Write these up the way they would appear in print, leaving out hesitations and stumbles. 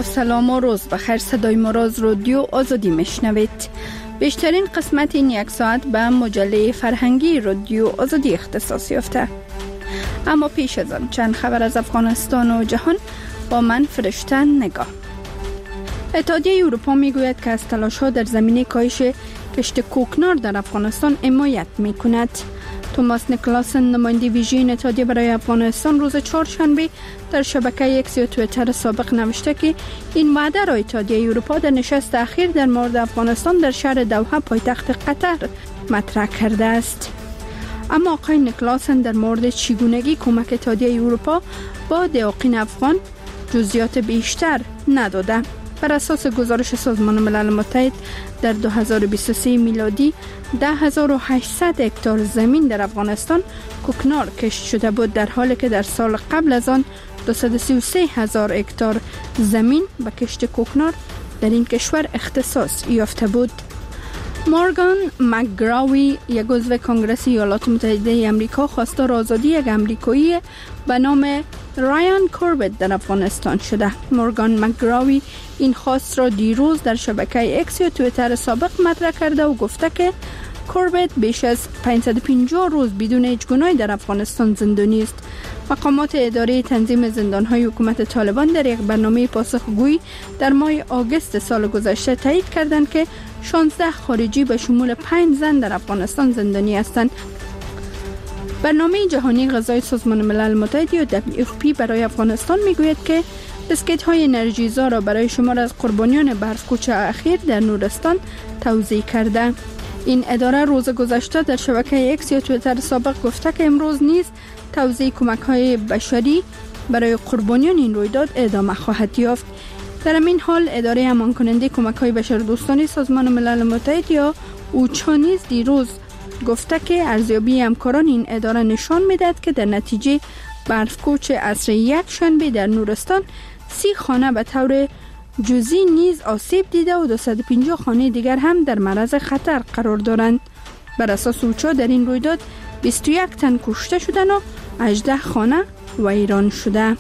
با سلام و روز بخیر. صدای مراز رادیو آزادی میشنوید. بیشترین قسمت این یک ساعت به مجله فرهنگی رادیو آزادی اختصاص یافته. اما پیش از آن چند خبر از افغانستان و جهان با من فرشته نگاه. اتحادیه اروپا میگوید که از تلاش‌ها در زمینه کاهش کشت کوکنار در افغانستان حمایت میکند. توماس نیکلاسن، نماینده ویژه اتحادیه برای افغانستان، روز چهارشنبه در شبکه اکس یا توییتر سابق نوشته که این وعده را اتحادیه اروپا در نشست اخیر در مورد افغانستان در شهر دوحه پایتخت قطر مطرح کرده است. اما آقای نیکلاسن در مورد چگونگی کمک اتحادیه اروپا با دیاقین افغان جزئیات بیشتر نداده. بر اساس گزارش سازمان ملل متحد در 2023 میلادی 10,800 هکتار زمین در افغانستان کوکنار کشت شده بود، در حالی که در سال قبل از آن 233,000 هکتار زمین به کشت کوکنار در این کشور اختصاص یافته بود. مورگان مکگراوی، یک عضو کنگره ایالات متحده آمریکا، خواستار آزادی یک آمریکایی به نام رایان کوربت در افغانستان شده. مورگان مکگراوی این خواست را دیروز در شبکه اکس یا توییتر سابق مطرح کرده و گفته که کوربت بیش از 550 روز بدون هیچ گناهی در افغانستان زندانی است. مقامات اداره تنظیم زندان‌های حکومت طالبان در یک برنامه پاسخگویی در ماه آگوست سال گذشته تایید کردند که 16 خارجی به شمول 5 زن در افغانستان زندانی هستند. برنامه جهانی غذای سازمان ملل متحد یا WFP برای افغانستان میگوید که بسکت‌های انرژیزا را برای شمار از قربانیان برف‌کوچ اخیر در نورستان توزیع کرده. این اداره روز گذشته در شبکه اکس یا توییتر سابق گفته که امروز نیز توزیع کمک‌های بشری برای قربانیان این رویداد ادامه خواهد یافت. در این حال اداره امان کننده کمک‌های بشردوستانه سازمان ملل متحد یا اوچا نیز دیروز گفته که ارزیابی همکاران این اداره نشان می‌دهد که در نتیجه برف‌کوچ عصر یک شنبه در نورستان 30 خانه به طور جزئی نیز آسیب دیده و 250 خانه دیگر هم در معرض خطر قرار دارند. بر اساس اوچا در این رویداد 21 تن کشته شدند و 18 خانه ویران شده.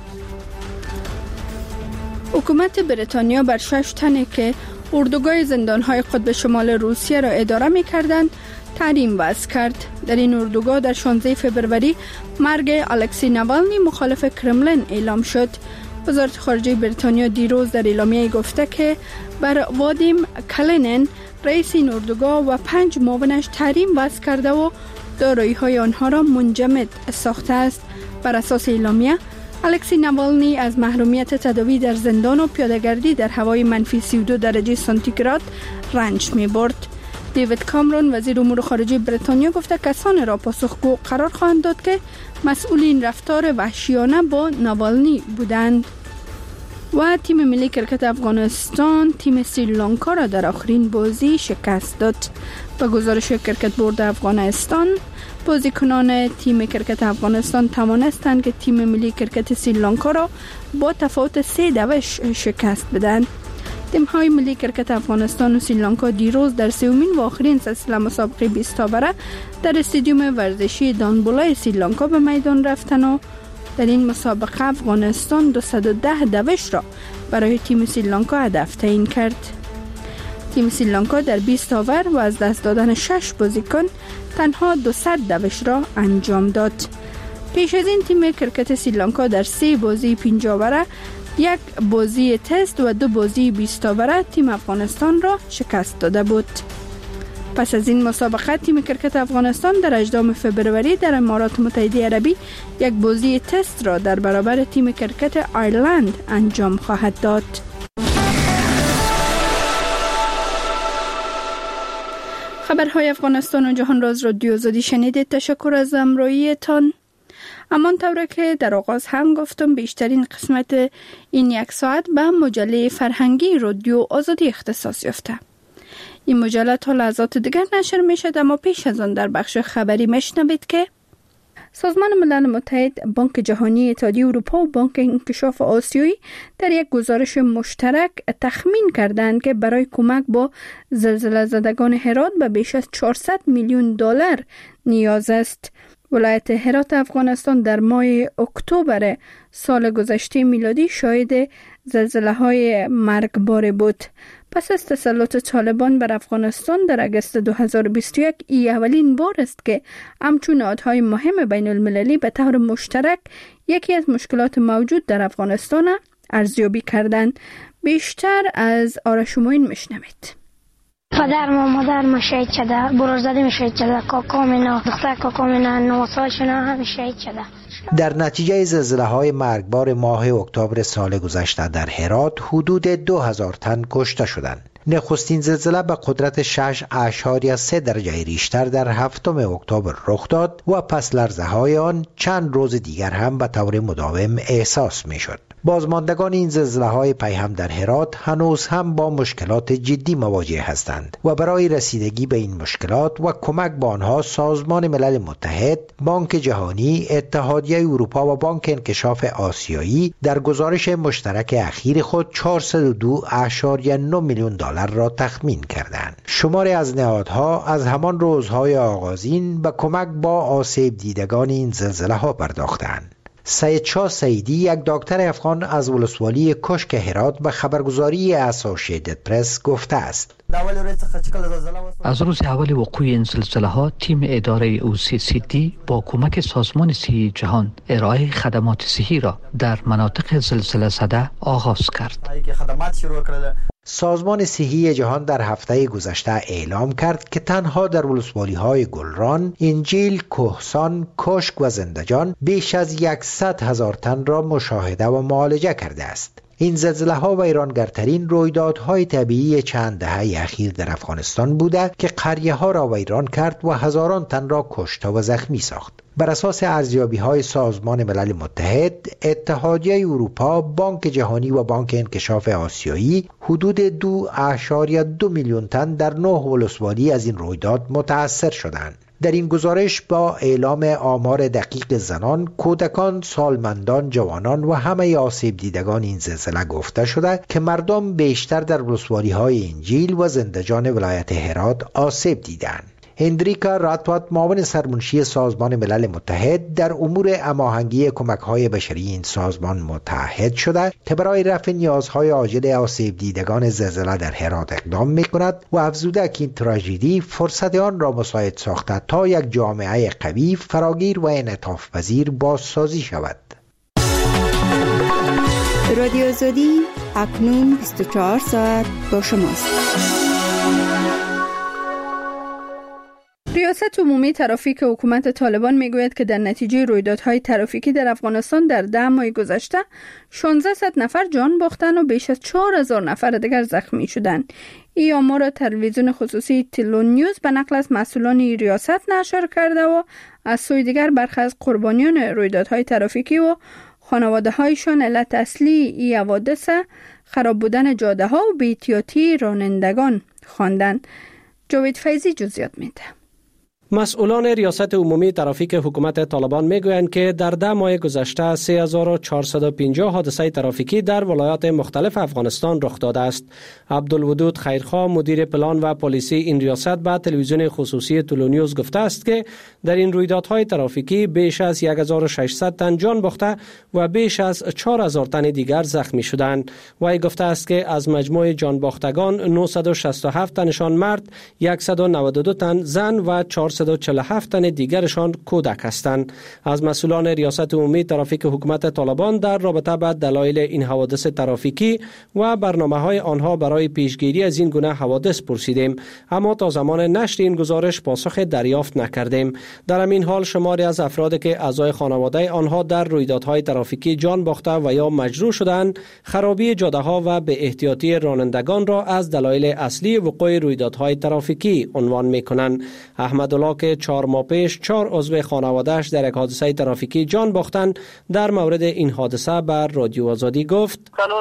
حکومت بریتانیا بر 6 تنی که اردوگاه زندان‌های قطب شمال روسیه را اداره می‌کردند تحریم وضع کرد. در این اردوگاه در 16 فوریه مرگ الکسی ناوالنی مخالف کرملین اعلام شد. وزارت خارجه بریتانیا دیروز در اعلامیه گفته که بر وادیم کلینن رئیس این اردوگاه و 5 معاونش تحریم وضع کرده و دارایی‌های آنها را منجمد ساخته است. بر اساس اعلامیه الکسی ناوالنی از محرومیت تداوی در زندان و پیاده‌گردی در هوای منفی 32 درجه سانتیگراد رنج می‌برد. دیوید کامرون وزیر امور خارجه بریتانیا گفته کسانی را پاسخگو قرار خواهند داد که مسئولین رفتار وحشیانه با ناوالنی بودند. و تیم ملی کرکت افغانستان تیم سریلانکا را در آخرین بازی شکست داد. با گزارش کرکت بورد افغانستان، بازیکنان تیم کرکت افغانستان توانستند که تیم ملی کرکت سریلانکا را با تفاوت 3-2 شکست بدهند. تیم‌های ملی کرکت افغانستان و سریلانکا دیروز در سومین و آخرین سلسله مسابقه 20 تابره در استادیوم ورزشی دانبولای سریلانکا به میدان رفتند و در این مسابقه افغانستان 210 دوش را برای تیم سریلانکا هدف تعیین کرد. تیم سریلانکا در 20 اوور و از دست دادن 6 بازیکن تنها 200 دوش را انجام داد. پیش از این تیم کرکت سریلانکا در 3 بازی 5 اوره، 1 بازی تست و 2 بازی 20 اوره تیم افغانستان را شکست داده بود. پس از این مسابقه تیم کرکت افغانستان در 18 فوریه در امارات متحده عربی 1 بازی تست را در برابر تیم کرکت آیرلند انجام خواهد داد. خبرهای افغانستان و جهان راز رادیو آزادی شنیدید. تشکر از همراهیتان. همانطور که در آغاز هم گفتم بیشترین قسمت این یک ساعت به مجله فرهنگی رادیو آزادی اختصاص یافته. این مجله تا لحظات دیگر نشر می شد، اما پیش از آن در بخش خبری میشنوید که سازمان ملل متحد، بانک جهانی، اتحادیه اروپا و بانک انکشاف آسیایی در یک گزارش مشترک تخمین کردند که برای کمک با زلزله زدگان هرات به بیش از 400 میلیون دلار نیاز است. ولایت هرات افغانستان در ماه اکتبر سال گذشته میلادی شاهد زلزله‌های مرگبار بود. پس از تسلط طالبان بر افغانستان در اگست 2021 ای اولین بار است که همچون نهادهای مهم بین المللی به طور مشترک یکی از مشکلات موجود در افغانستان ارزیابی کردند. بیشتر از آرش موین میشنوید. پدر و مادر شهید شده، برادرزاده شهید شده، کاکام اینا، دختر کاکام اینا 9 سالشون هم شهید شده. در نتیجه زلزله‌های مرگبار ماه اکتبر سال گذشته در هرات حدود 2000 تن کشته شدند. نخستین زلزله به قدرت 6.3 درجه ریشتر در 7 اکتبر رخ داد و پس لرزه‌های آن چند روز دیگر هم به طور مداوم احساس می‌شد. بازماندگان این زلزله‌های پیهم در هرات هنوز هم با مشکلات جدی مواجه هستند و برای رسیدگی به این مشکلات و کمک به آنها سازمان ملل متحد، بانک جهانی، اتحادیه اروپا و بانک انکشاف آسیایی در گزارش مشترک اخیر خود 402.9 میلیون دلار را تخمین کردند. شماری از نهادها از همان روزهای آغازین به کمک با آسیب دیدگان این زلزله‌ها پرداختند. سید شاه سیدی، یک دکتر افغان از ولسوالی کشک هرات، به خبرگزاری اسوسییتد پرس گفته است: از روز اول وقوع این زلزله ها تیم اداره OCCD با کمک سازمان صحی جهان ارائه خدمات صحی را در مناطق زلزله زده آغاز کرد. سازمان صحی جهان در هفته گذشته اعلام کرد که تنها در ولسوالی‌های گلران، انجیل، کهسان، کشک و زندجان بیش از 100,000 تن را مشاهده و معالجه کرده است. این زلزله‌ها ویرانگرترین رویدادهای طبیعی چند دهه اخیر در افغانستان بوده که قریه‌ها را ویران کرد و هزاران تن را کشته و زخمی ساخت. بر اساس ارزیابی‌های سازمان ملل متحد، اتحادیه اروپا، بانک جهانی و بانک انکشاف آسیایی حدود 2.2 میلیون تن در 9 ولسوالی از این رویداد متأثر شدند. در این گزارش با اعلام آمار دقیق زنان، کودکان، سالمندان، جوانان و همه آسیب دیدگان این زلزله گفته شده که مردم بیشتر در ولسوالی‌های انجیل و زندجان ولایت هرات آسیب دیدند. هندریکا راتوات، معاون سرمنشی سازمان ملل متحد در امور هماهنگی کمک‌های بشری این سازمان، متحد شده که برای رفع نیازهای عاجل آسیب دیدگان زلزله در هرات اقدام می‌کند و افزوده که این تراژدی فرصت آن را مساعد ساخته تا یک جامعه قوی، فراگیر و انعطاف پذیر بازسازی شود. رادیو آزادی اکنون 24 ساعت با شماست. ریاست عمومی ترافیک حکومت طالبان میگوید که در نتیجه رویدادهای ترافیکی در افغانستان در 10 ماه گذشته 1600 نفر جان باختند و بیش از 4000 نفر دیگر زخمی شدند. این آمار را تلویزیون خصوصی تلونیوز به نقل از مسئولان ریاست نشر کرده و از سوی دیگر برخی از قربانیان رویدادهای ترافیکی و خانواده‌هایشان علت اصلی این حوادث خراب بودن جاده‌ها و بی‌احتیاطی رانندگان خواندند. جاوید فیضی جزئیات میده. مسئولان ریاست عمومی ترافیک حکومت طالبان میگویند که در 10 ماه گذشته 3450 حادثه ترافیکی در ولایات مختلف افغانستان رخ داده است. عبدالودود خیرخواه، مدیر پلان و پلیسی این ریاست، به تلویزیون خصوصی تلونیوز گفته است که در این رویدادهای ترافیکی بیش از 1600 تن جان باخته و بیش از 4000 تن دیگر زخمی شدند. وی گفته است که از مجموع جان باختگان 967 تنشان مرد، 192 تن زن و 447 تن دیگرشان کودک هستند. از مسئولان ریاست عمومی ترافیک حکومت طالبان در رابطه با دلایل این حوادث ترافیکی و برنامه‌های آنها برای پیشگیری از این گونه حوادث پرسیدیم، اما تا زمان نشر این گزارش پاسخ دریافت نکردیم. در همین حال شماری از افرادی که اعضای خانواده آنها در رویدادهای ترافیکی جان باخته و یا مجروح شدند، خرابی جاده‌ها و به احتیاطی رانندگان را از دلایل اصلی وقوع رویدادهای ترافیکی عنوان می‌کنند. احمدالله که 4 ماه پیش 4 عضو خانواده‌اش در یک حادثه ترافیکی جان باختند، در مورد این حادثه بر رادیو آزادی گفت: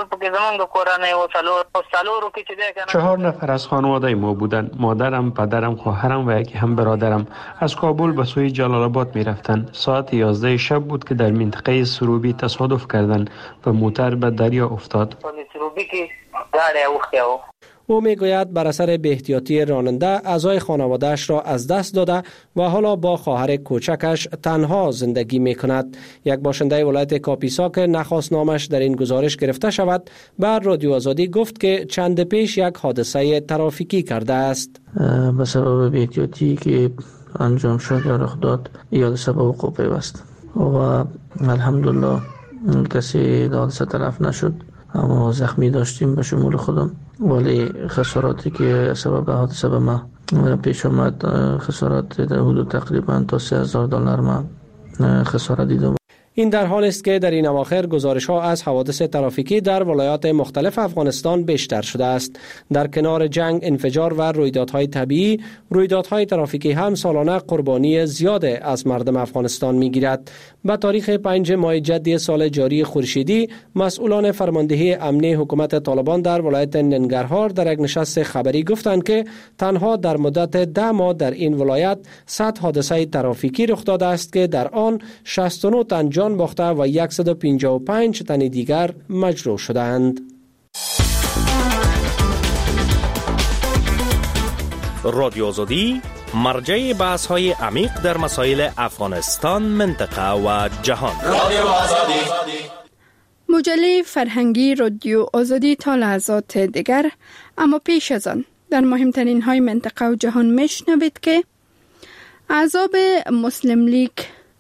4 نفر از خانواده ما بودند. مادرم، پدرم، خواهرم و یکی هم برادرم از کابل به سوی جلال آباد می رفتند. ساعت 11 شب بود که در منطقه سروبی تصادف کردند و موتر به دریا افتاد. او میگوید بر اثر بی‌احتیاطی راننده اعضای خانواده‌اش را از دست داده و حالا با خواهر کوچکش تنها زندگی میکند. یک باشنده ولایت کاپیسا که نخواست نامش در این گزارش گرفته شود بر رادیو آزادی گفت که چند پیش یک حادثه ترافیکی کرده است. به سبب بی‌احتیاطی که انجام شد یا رخ داد یا سبب وقوع پیوست و الحمدلله کسی در حادثه تلف نشد، اما زخمی داشتیم به شمول خودم، ولی خساراتی که سبب حادثه به ما پیش آمد خسارات در حدود تقریبا تا $3,000 ما خسارت دیدم. این در حال است که در این اواخر گزارش‌ها از حوادث ترافیکی در ولایات مختلف افغانستان بیشتر شده است. در کنار جنگ، انفجار و رویدادهای طبیعی، رویدادهای ترافیکی هم سالانه قربانی زیاد از مردم افغانستان می‌گیرد. به تاریخ 5 ماه جدی سال جاری خورشیدی، مسئولان فرماندهی امنی حکومت طالبان در ولایت ننگرهار در یک نشست خبری گفتند که تنها در مدت 10 ماه در این ولایت 100 حادثه ترافیکی رخ داده است که در آن 69 تن جان باخته و 155 تن دیگر مجروح شدند. رادیو آزادی مرجع بحث‌های عمیق در مسائل افغانستان، منطقه و جهان. رادیو آزادی. مجله فرهنگی رادیو آزادی تا لحظات دیگر، اما پیش از آن در مهمترین های منطقه و جهان میشنوید که احزاب مسلم لیگ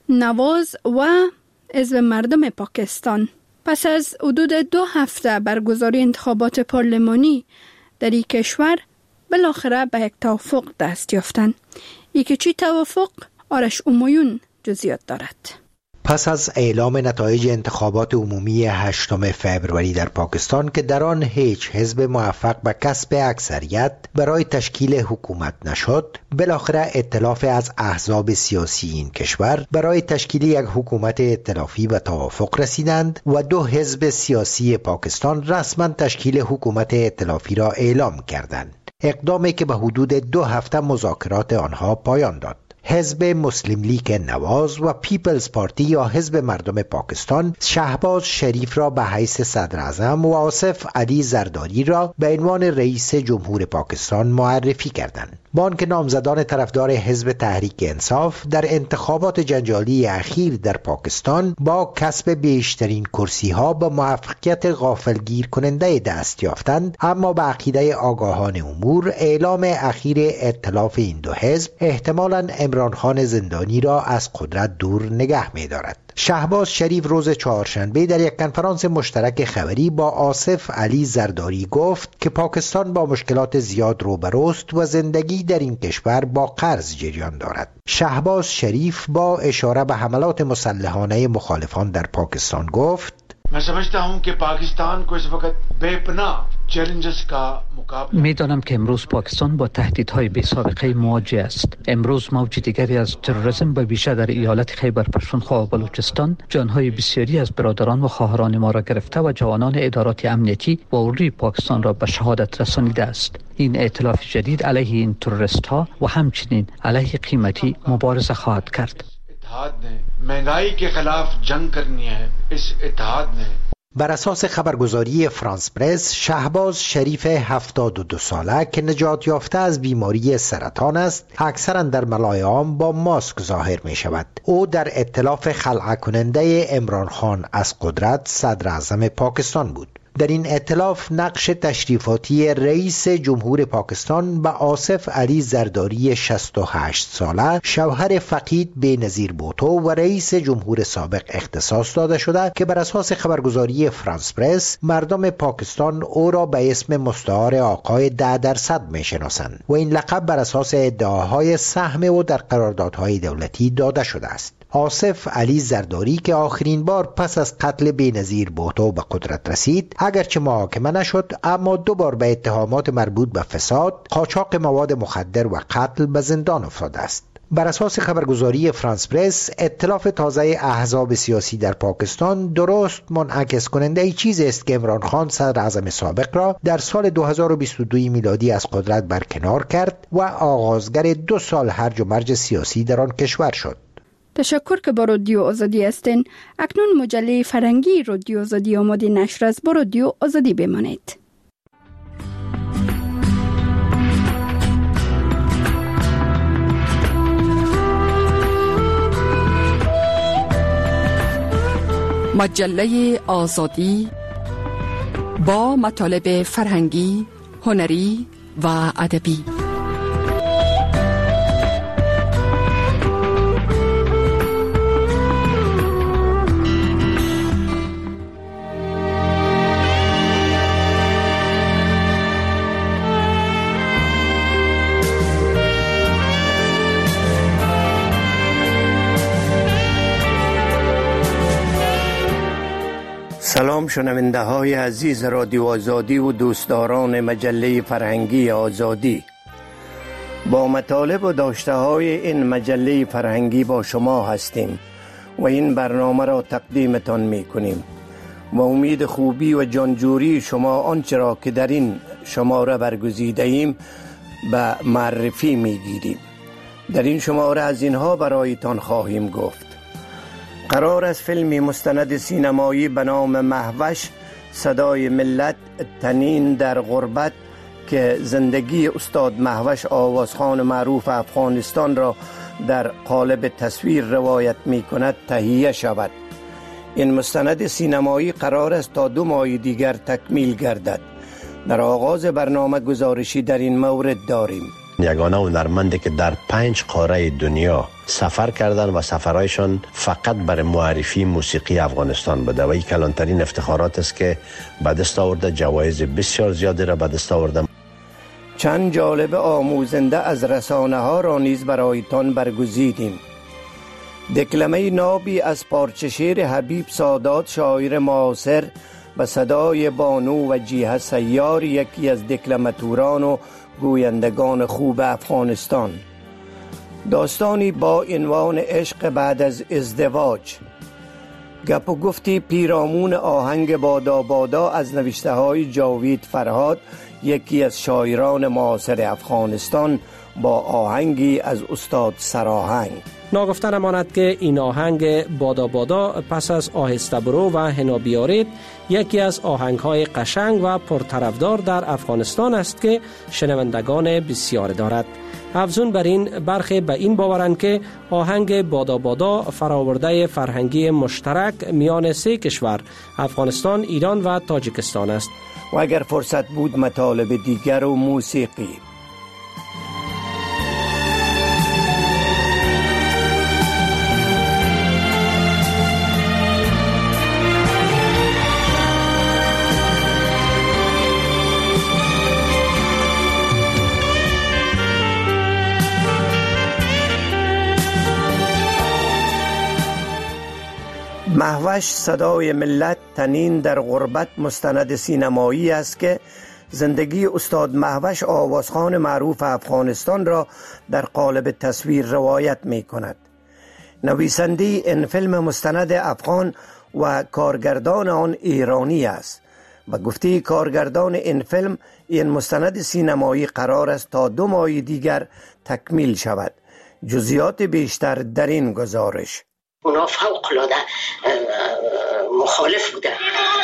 نواز و حزب مردم پاکستان پس از حدود 2 هفته برگزاری انتخابات پارلمانی در این کشور بالاخره به یک توافق دست یافتند. یکی چی توافق؟ آرش اومایون جزئیات دارد. پس از اعلام نتایج انتخابات عمومی 8 فوریه در پاکستان که در آن هیچ حزب موفق به کسب اکثریت برای تشکیل حکومت نشد، بالاخره ائتلاف از احزاب سیاسی این کشور برای تشکیل یک حکومت ائتلافی به توافق رسیدند و 2 حزب سیاسی پاکستان رسما تشکیل حکومت ائتلافی را اعلام کردند. اقدامی که به حدود 2 هفته مذاکرات آنها پایان داد. حزب مسلم لیگ نواز و پیپلز پارتی یا حزب مردم پاکستان شهباز شریف را به حیث صدر اعظم و آصف علی زرداری را به عنوان رئیس جمهور پاکستان معرفی کردند. با آنکه نامزدان طرفدار حزب تحریک انصاف در انتخابات جنجالی اخیر در پاکستان با کسب بیشترین کرسی ها به موفقیت غافلگیر کننده دست یافتند، اما به عقیده آگاهان امور اعلام اخیر ائتلاف این 2 حزب احتمالاً عمران خان زندانی را از قدرت دور نگه می دارد. شهباز شریف روز چهارشنبه در یک کنفرانس مشترک خبری با آصف علی زرداری گفت که پاکستان با مشکلات زیاد روبروست و زندگی در این کشور با قرض جریان دارد. شهباز شریف با اشاره به حملات مسلحانه مخالفان در پاکستان گفت: मैं समझता हूं कि पाकिस्तान को इस वक्त बेपनाह चैलेंजेस का मुकाबला می‌دانم که امروز پاکستان با تهدیدهای بی‌سابقه مواجه است. امروز موج دیگری از تروریسم به ویژه در ایالت خیبر پختونخوا و بلوچستان جانهای بسیاری از برادران و خواهران ما را گرفته و جوانان ادارات امنیتی و عمومی پاکستان را به شهادت رسانیده است. این ائتلاف جدید علیه این تروریست‌ها و همچنین علیه قیمتی مبارزه خواهد کرد. महंगाई के खिलाफ जंग करनी है इस इत्तेहाद ने. بر اساس خبرگزاری فرانس پرس، شهباز شریف 72 ساله که نجات یافته از بیماری سرطان است، اکثرا در ملای عام با ماسک ظاهر می شود. او در ائتلاف خلع کننده عمران خان از قدرت صدر اعظم پاکستان بود. در این ائتلاف نقش تشریفاتی رئیس جمهور پاکستان به آصف علی زرداری 68 ساله، شوهر فقید بینظیر بوتو و رئیس جمهور سابق اختصاص داده شده که بر اساس خبرگزاری فرانس پرس مردم پاکستان او را به اسم مستعار آقای 10% میشناسند و این لقب بر اساس ادعاهای سهم او در قراردادهای دولتی داده شده است. آصف علی زرداری که آخرین بار پس از قتل بینظیر بوتو به قدرت رسید، اگرچه محاکمه نشد، اما 2 بار به اتهامات مربوط به فساد، قاچاق مواد مخدر و قتل به زندان افتاده است. بر اساس خبرگزاری فرانس پرس، ائتلاف تازه احزاب سیاسی در پاکستان درست منعکس کننده ای چیزی است که عمران خان صدر اعظم سابق را در سال 2022 میلادی از قدرت برکنار کرد و آغازگر 2 سال هرج و مرج سیاسی در آن کشور شد. تشکر که با رادیو آزادی هستین. اکنون مجله فرهنگی رادیو آزادی آماده نشر است. با رادیو آزادی بمانید. مجله آزادی با مطالب فرهنگی، هنری و ادبی. سلام شنونده های عزیز رادیو آزادی و دوستداران مجله فرهنگی آزادی. با مطالب و داشته های این مجله فرهنگی با شما هستیم و این برنامه را تقدیمتان می کنیم و امید خوبی و جانجوری شما آنچه را که در این شماره برگزیده ایم به معرفی می گیریم. در این شماره از اینها برایتان خواهیم گفت: قرار است فیلمی مستند سینمایی به نام مهوش صدای ملت تنین در غربت که زندگی استاد مهوش آوازخوان معروف افغانستان را در قالب تصویر روایت می کند تهیه شود. این مستند سینمایی قرار است تا 2 ماه دیگر تکمیل گردد. در آغاز برنامه گزارشی در این مورد داریم. یگانه هنرمندی که در 5 قاره دنیا سفر کردن و سفرهایشان فقط برای معرفی موسیقی افغانستان بوده و این کلانترین افتخارات است که به دست آورده. جوایز بسیار زیادی را به دست آورده. چند جالب آموزنده از رسانه ها را نیز برایتان برگزیدیم. دکلمه نابی از پارچه شعر حبیب سادات شاعر معاصر به صدای بانو وجیه سیار، یکی از دکلماتوران و گویندگان خوب افغانستان. داستانی با عنوان عشق بعد از ازدواج. گپ و گفتی پیرامون آهنگ بادا بادا از نوشته های جاوید فرهاد، یکی از شاعران معاصر افغانستان، با آهنگی از استاد سراهنگ. ناگفته نماند که این آهنگ بادا بادا پس از آهسته برو و حنا بیارید یکی از آهنگ‌های قشنگ و پرطرفدار در افغانستان است که شنوندگان بسیار دارد. افزون بر این برخی به این باورند که آهنگ بادا بادا فراورده فرهنگی مشترک میان 3 کشور افغانستان، ایران و تاجیکستان است. و اگر فرصت بود مطالب دیگر و موسیقی. مهوش صدای ملت تنین در غربت مستند سینمایی است که زندگی استاد مهوش آوازخوان معروف افغانستان را در قالب تصویر روایت می کند. نویسنده این فیلم مستند افغان و کارگردان آن ایرانی است. به گفته کارگردان این فیلم، این مستند سینمایی قرار است تا 2 ماه دیگر تکمیل شود. جزئیات بیشتر در این گزارش. اونا فوق‌العاده مخالف بودن.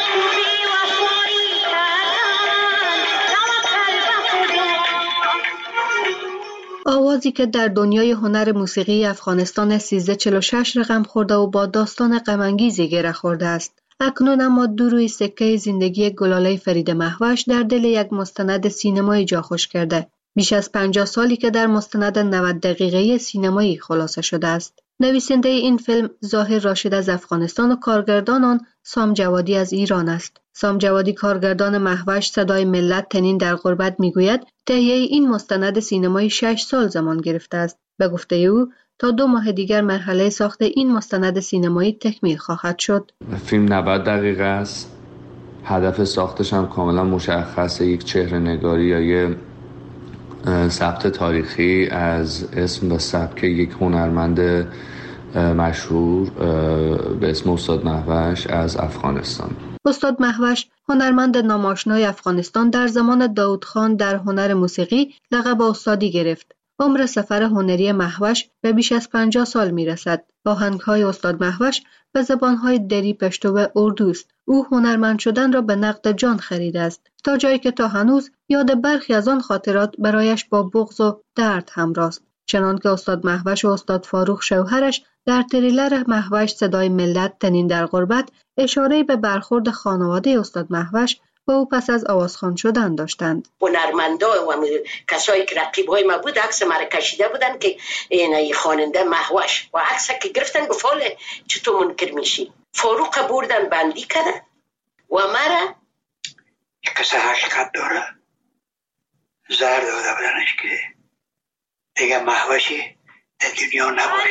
آوازی که در دنیای هنر موسیقی افغانستان 1346 رقم خورده و با داستان غم‌انگیزی گره خورده است. اکنون اما 2 روی سکه زندگی گلاله فرید مهوش در دل یک مستند سینمایی جا خوش کرده. بیش از 50 سالی که در مستند 90 دقیقه‌ای سینمایی خلاصه شده است. نویسنده این فیلم ظاهر راشد از افغانستان و کارگردان آن سام جوادی از ایران است. سام جوادی کارگردان مهوش صدای ملت تنین در غربت میگوید تهیه این مستند سینمایی 6 سال زمان گرفته است. به گفته او تا 2 ماه دیگر مرحله ساخت این مستند سینمایی تکمیل خواهد شد. فیلم 90 دقیقه است. هدف ساختش هم کاملا مشخصه، یک چهره‌نگاری یا یک ثبت تاریخی از اسم و سبک یک هنرمند مشهور به اسم استاد مهوش از افغانستان. استاد مهوش هنرمند ناماشنای افغانستان در زمان داود خان در هنر موسیقی لقب استادی گرفت. عمر سفر هنری مهوش به بیش از 50 سال می رسد. آهنگ‌های استاد مهوش به زبان‌های دری، پشتو و اردو است. او هنرمند شدن را به نقد جان خریده است، تا جایی که تا هنوز یاد برخی از آن خاطرات برایش با بغض و درد همراه است. چنانکه استاد مهوش و استاد فاروق شوهرش در تریلر مهوش صدای ملت تنین در غربت اشاره به برخورد خانواده استاد مهوش با او پس از آوازخوان شدن داشتند. هنرمندا و کسایی که رقیبای ما بود عکس ما کشیده بودن که این خواننده مهوش و عکس که گرفتن گفتن چطور منکر میشی. فاروق بردن بندی کردن و مرا یک کسی حقیقت داره زهر داده بودنش که دیگه مهوشی در دنیا نباشه.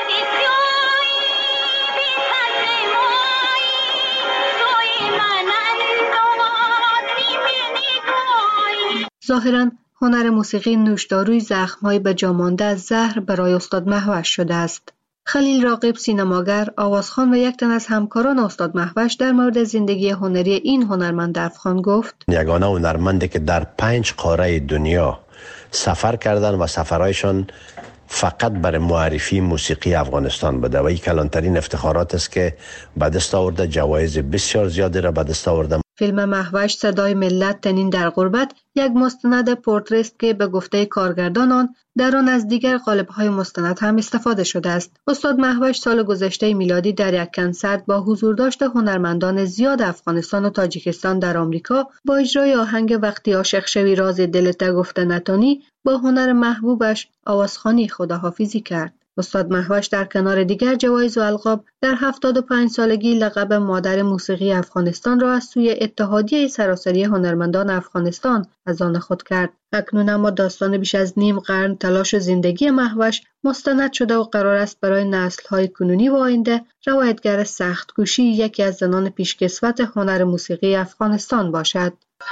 ظاهراً هنر موسیقی نوشداروی زخم‌های به جا مانده از زهر برای استاد مهوش شده است. خلیل راغب سینماگر، آوازخوان و یک تن از همکاران استاد مهوش در مورد زندگی هنری این هنرمند افغان گفت: یگانه هنرمندی که در 5 قاره دنیا سفر کردن و سفرهایشان فقط برای معرفی موسیقی افغانستان بوده و این کلانترین افتخارات است که به دست آورده. جوایز بسیار زیادی را به دست آورده. فیلم مهوش صدای ملت تنین در غربت یک مستند پورتری است که به گفته کارگردان آن در آن از دیگر قالب‌های مستند هم استفاده شده است. استاد مهوش سال گذشته میلادی در یک کنسرت با حضور داشت هنرمندان زیاد افغانستان و تاجیکستان در آمریکا با اجرای آهنگ وقتی عاشق شوی راز دلت گفته نتانی با هنر محبوبش آوازخوانی خداحافظی کرد. استاد مهوش در کنار دیگر جوایز و القاب در 75 سالگی لقب مادر موسیقی افغانستان را از سوی اتحادیه سراسری هنرمندان افغانستان از آن خود کرد. اکنون اما داستان بیش از نیم قرن تلاش و زندگی مهوش مستند شده و قرار است برای نسل‌های کنونی و آینده روایتگر سخت‌کوشی یکی از زنان پیشکسوت هنر موسیقی افغانستان باشد.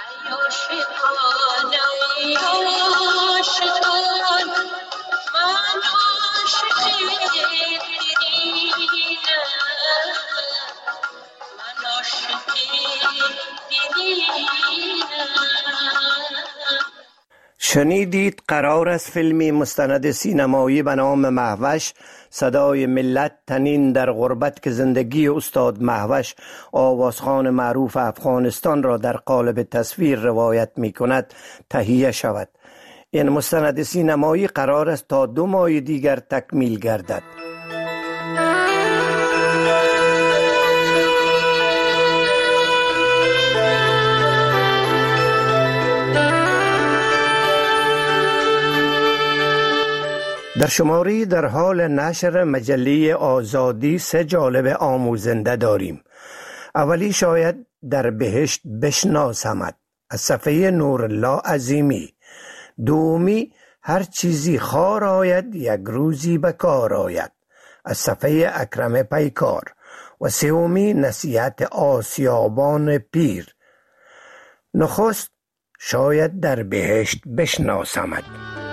شنیدید قرار است فیلمی مستند سینمایی به نام مهوش صدای ملت تنین در غربت که زندگی استاد مهوش آوازخوان معروف افغانستان را در قالب تصویر روایت می کند تهیه شود. این مستند سینمایی قرار است تا 2 ماه دیگر تکمیل گردد. در شماری در حال نشر مجله آزادی 3 جالب آموزنده داریم. اولی شاید در بهشت بشناسمت از صفحه نورالله عظیمی. دومی هر چیزی خار آید یک روزی به کار آید از صفحه اکرم پیکار. و سومی نصیحت آسیابان پیر. نخست شاید در بهشت بشناسمت.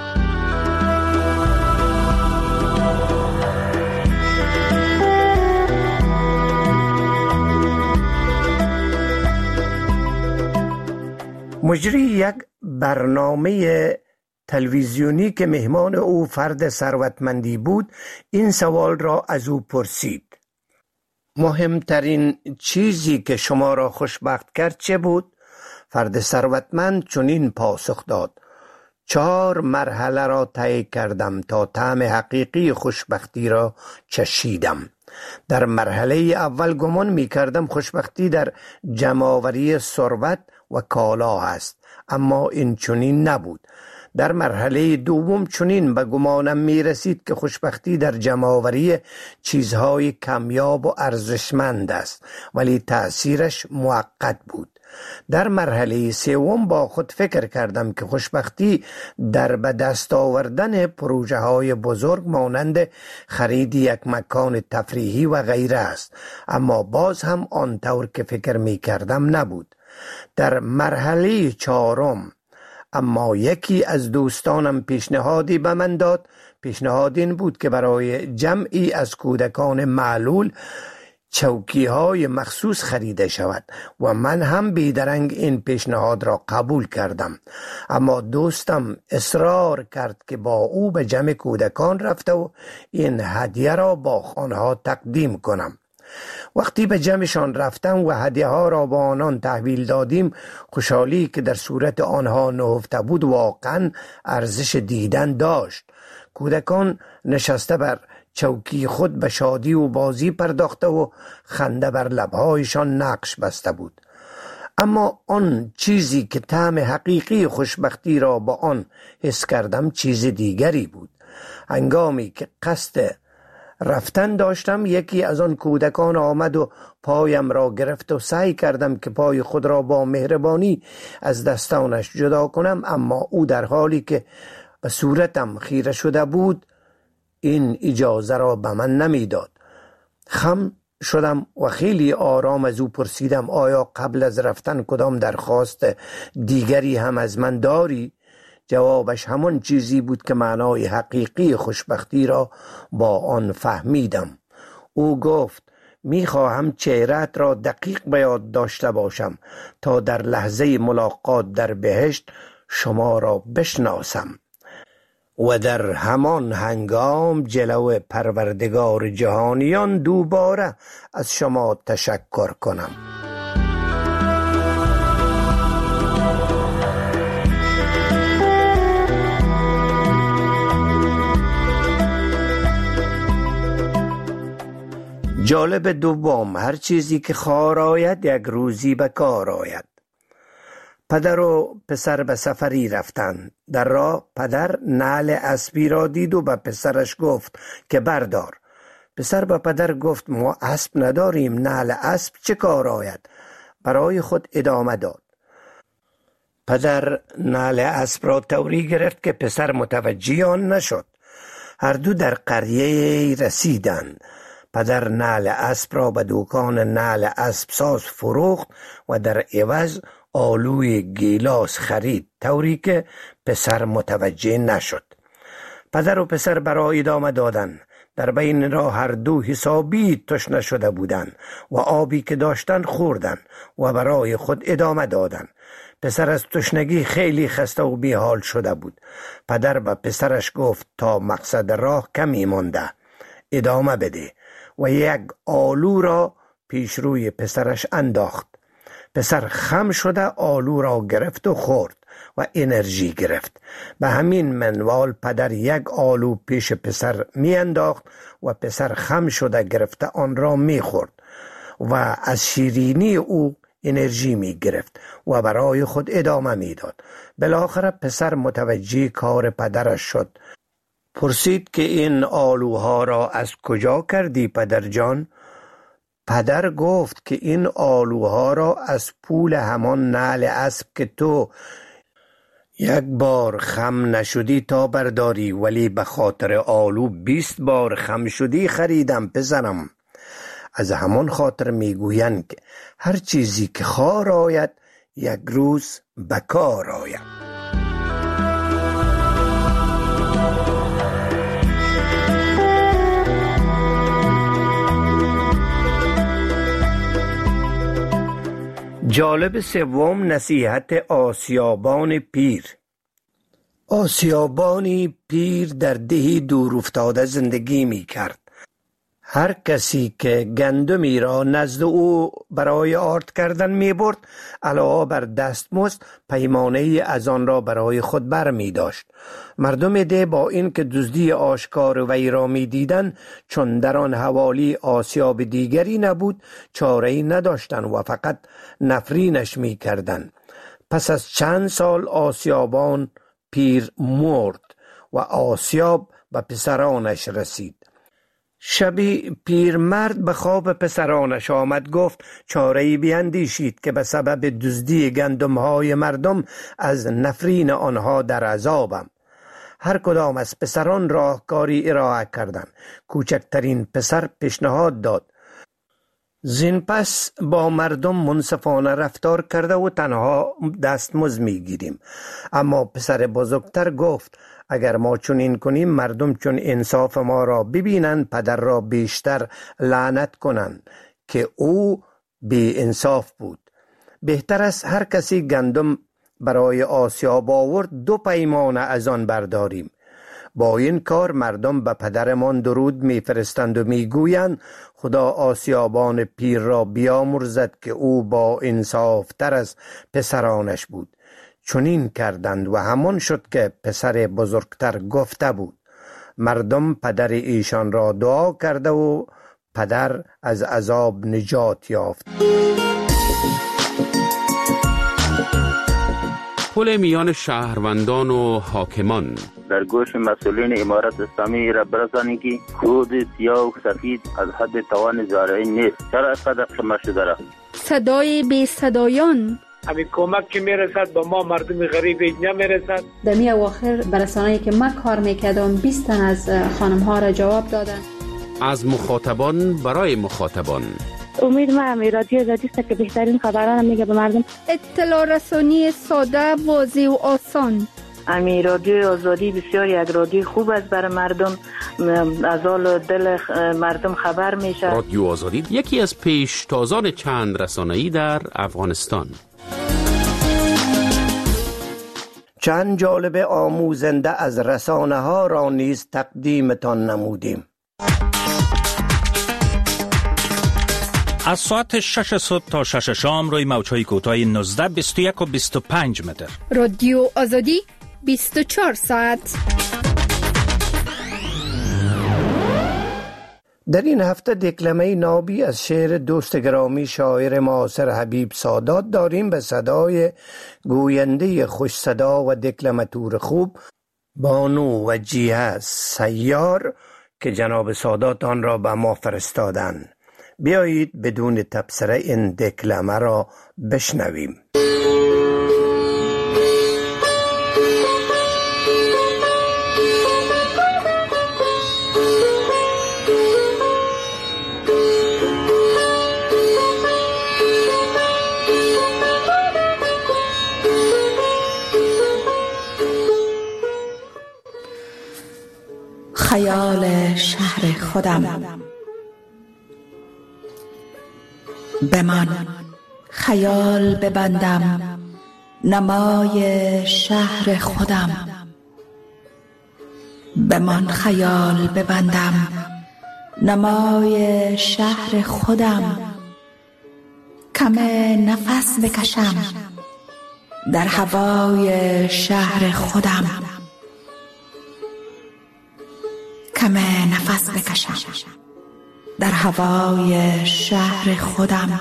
مجری یک برنامه تلویزیونی که مهمان او فرد ثروتمندی بود این سوال را از او پرسید: مهمترین چیزی که شما را خوشبخت کرد چه بود؟ فرد ثروتمند چنین پاسخ داد: 4 مرحله را طی کردم تا طعم حقیقی خوشبختی را چشیدم. در مرحله اول گمان می کردم خوشبختی در جمع‌آوری ثروت و کالا است، اما این چنین نبود. در مرحله دوم چنین به گمانم می رسید که خوشبختی در جمع‌آوری چیزهای کمیاب و ارزشمند است، ولی تأثیرش موقت بود. در مرحله سوم با خود فکر کردم که خوشبختی در به دست آوردن پروژه های بزرگ مانند خرید یک مکان تفریحی و غیره است، اما باز هم آنطور که فکر می کردم نبود. در مرحله 4 اما یکی از دوستانم پیشنهادی به من داد. پیشنهاد این بود که برای جمعی از کودکان معلول چوکی‌های مخصوص خریده شود و من هم بیدرنگ این پیشنهاد را قبول کردم، اما دوستم اصرار کرد که با او به جمع کودکان رفته و این هدیه را با آنها تقدیم کنم. وقتی به جمعشان رفتم و هدیه ها را با آنان تحویل دادیم، خوشحالی که در صورت آنها نهفته بود واقعا ارزش دیدن داشت. کودکان نشسته بر چوکی خود به شادی و بازی پرداخته و خنده بر لبهایشان نقش بسته بود. اما آن چیزی که طعم حقیقی خوشبختی را با آن حس کردم چیز دیگری بود. هنگامی که قصد رفتن داشتم، یکی از آن کودکان آمد و پایم را گرفت و سعی کردم که پای خود را با مهربانی از دستانش جدا کنم، اما او در حالی که به صورتم خیره شده بود این اجازه را به من نمیداد. خم شدم و خیلی آرام از او پرسیدم آیا قبل از رفتن کدام درخواست دیگری هم از من داری؟ جوابش همان چیزی بود که معنای حقیقی خوشبختی را با آن فهمیدم. او گفت میخواهم چهره‌ات را دقیق به یاد داشته باشم تا در لحظه ملاقات در بهشت شما را بشناسم و در همان هنگام جلو پروردگار جهانیان دوباره از شما تشکر کنم. جالب دوم، هر چیزی که خار آید یک روزی به کار آید. پدر و پسر به سفری رفتند. در راه پدر نعل اسبی را دید و به پسرش گفت که بردار. پسر به پدر گفت ما اسب نداریم، نعل اسب چه کار آید؟ برای خود ادامه داد. پدر نعل اسب را طوری گرفت که پسر متوجه آن نشد. هر دو در قریه رسیدند. پدر نعل اسب را به دکان نعل اسب ساز فروخت و در عوض آلوی گیلاس خرید، طوری که پسر متوجه نشد. پدر و پسر برای ادامه دادن. در بین راه هر دو حسابی تشنه شده بودند و آبی که داشتن خوردن و برای خود ادامه دادن. پسر از تشنگی خیلی خسته و بیحال شده بود. پدر به پسرش گفت تا مقصد راه کمی مانده، ادامه بده، و یک آلو را پیش روی پسرش انداخت. پسر خم شده آلو را گرفت و خورد و انرژی گرفت. به همین منوال پدر یک آلو پیش پسر می انداخت و پسر خم شده گرفته آن را می خورد و از شیرینی او انرژی می گرفت و برای خود ادامه می داد. بالاخره پسر متوجه کار پدرش شد. پرسید که این آلوها را از کجا کردی پدر جان؟ پدر گفت که این آلوها را از پول همان نعل اسب که تو یک بار خم نشدی تا برداری، ولی به خاطر آلو 20 بار خم شدی خریدم پسرم. از همان خاطر میگویند که هر چیزی که خار آید یک روز به کار آید. جالب سوم، نصیحت آسیابان پیر. آسیابانی پیر در دهی دور افتاده زندگی می کرد. هر کسی که گندمی را نزد او برای آرد کردن می برد، علاوه بر دستمزد پیمانه از آن را برای خود بر می داشت. مردم ده با این که دزدی آشکار وی را می دیدن، چون در آن حوالی آسیاب دیگری نبود، چاره‌ای نداشتن و فقط نفرینش می کردن. پس از چند سال آسیابان پیر مرد و آسیاب به پسرانش رسید. شبی پیرمرد به خواب پسرانش آمد، گفت چاره‌ای بیندیشید که به سبب دزدی گندم‌های مردم از نفرین آنها در عذابم. هر کدام از پسران راهکاری ارائه کردند. کوچکترین پسر پیشنهاد داد زین پس با مردم منصفانه رفتار کرده و تنها دستمزد میگیریم. اما پسر بزرگتر گفت اگر ما چنین کنیم مردم چون انصاف ما را ببینند پدر را بیشتر لعنت کنند که او بی انصاف بود. بهتر است هر کسی گندم برای آسیاب آورد 2 پیمانه از آن برداریم. با این کار مردم به پدرمان درود میفرستند و میگویند خدا آسیابان پیر را بیامرزد که او با انصاف تر از پسرانش بود. چنین کردند و همان شد که پسر بزرگتر گفته بود مردم پدر ایشان را دعا کرده و پدر از عذاب نجات یافت. پل میان شهروندان و حاکمان. در گوش مسئولین امارت اسلامی را برسانی که کود سیاه و سفید از حد توان زارعی نیست. چرا قدر شما شده را؟ صدای بی صدایان. همین کمک که میرسد با ما مردم غریب نمیرسد. در می اواخر برسانه‌ای که من کار میکردم 20 تن از خانم ها را جواب دادن. از مخاطبان برای مخاطبان. امید ما رادیو آزادی است که بهترین خبران میگه به مردم. اطلاع رسانی ساده، واضح و آسان. رادیو آزادی بسیار یک رادیو خوب است برای مردم، از حال دل مردم خبر میشه. رادیو آزادی یکی از پیشتازان چند رسانه‌ای در افغانستان. چند جالب آموزنده از رسانه ها را نیز تقدیمتان نمودیم. از ساعت 6 صبح تا 6 شام روی موج‌های کوتاه 19، 21 و 25 متر. رادیو آزادی 24 ساعت. در این هفته دکلمه نابی از شعر دوست گرامی شاعر معاصر حبیب سادات داریم به صدای گوینده خوش صدا و دکلماتور خوب بانو وجیه سیار که جناب سادات آن را به ما فرستادند. بیایید بدون تبصره این دکلمه را بشنویم. خیال شهر خودم بمان، خیال ببندم نمای شهر خودم. بمان خیال ببندم نمای شهر خودم. کم نفس بکشم در هوای شهر خودم. کم نفس بکشم در هوای شهر خودم.